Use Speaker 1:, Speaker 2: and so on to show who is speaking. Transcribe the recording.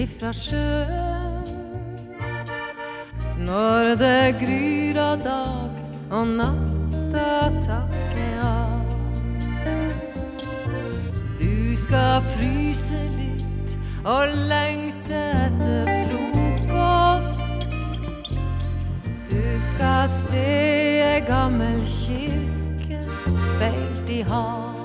Speaker 1: Ifra sjøen når det gryr av dag og natta takker av. Du skal fryse litt og lengte etter frokost. Du skal se en gammel kirke speilt i hav.